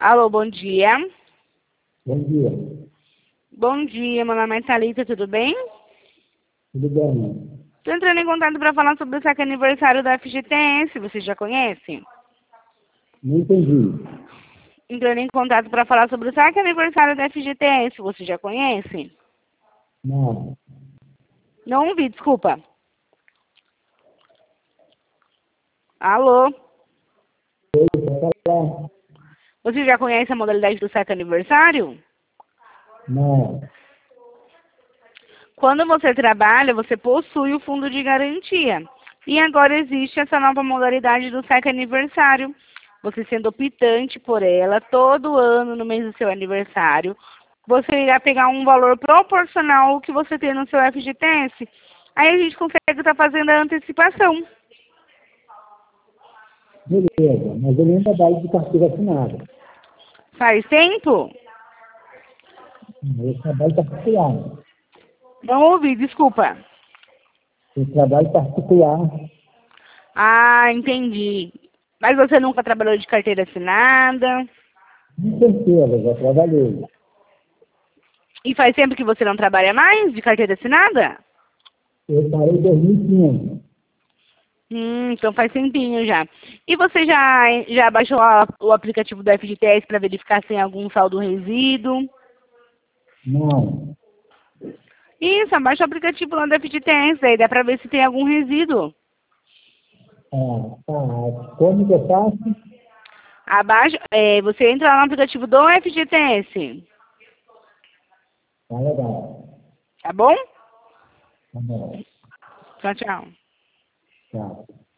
Alô, bom dia. Bom dia. Bom dia, meu nome é Thalita, tudo bem? Tudo bem? Estou entrando em contato para falar sobre o saque aniversário da FGTS, você já conhece? Não entendi. Entrando em contato para falar sobre o saque aniversário da FGTS, você já conhece? Não. Não ouvi, desculpa. Alô? Falar? Você já conhece a modalidade do saque aniversário? Não. Quando você trabalha, você possui o fundo de garantia. E agora existe essa nova modalidade do saque aniversário. Você sendo optante por ela, todo ano, no mês do seu aniversário, você irá pegar um valor proporcional ao que você tem no seu FGTS. Aí a gente consegue estar fazendo a antecipação. Beleza, mas eu nem trabalho de carteira assinada. Faz tempo? Eu trabalho particular. Não ouvi, desculpa. Eu trabalho particular. Ah, entendi. Mas você nunca trabalhou de carteira assinada? Com certeza, já trabalhei. E faz tempo que você não trabalha mais de carteira assinada? Eu parei em 2015. Então faz tempinho já. E você já baixou o aplicativo do FGTS para verificar se tem algum saldo resíduo? Não. Isso, abaixa o aplicativo lá do FGTS, aí dá para ver se tem algum resíduo. Tá. Como que eu faço? Abaixa, você entra lá no aplicativo do FGTS, Tá legal. tá bom? Tá bom. Tchau, tchau. Tchau.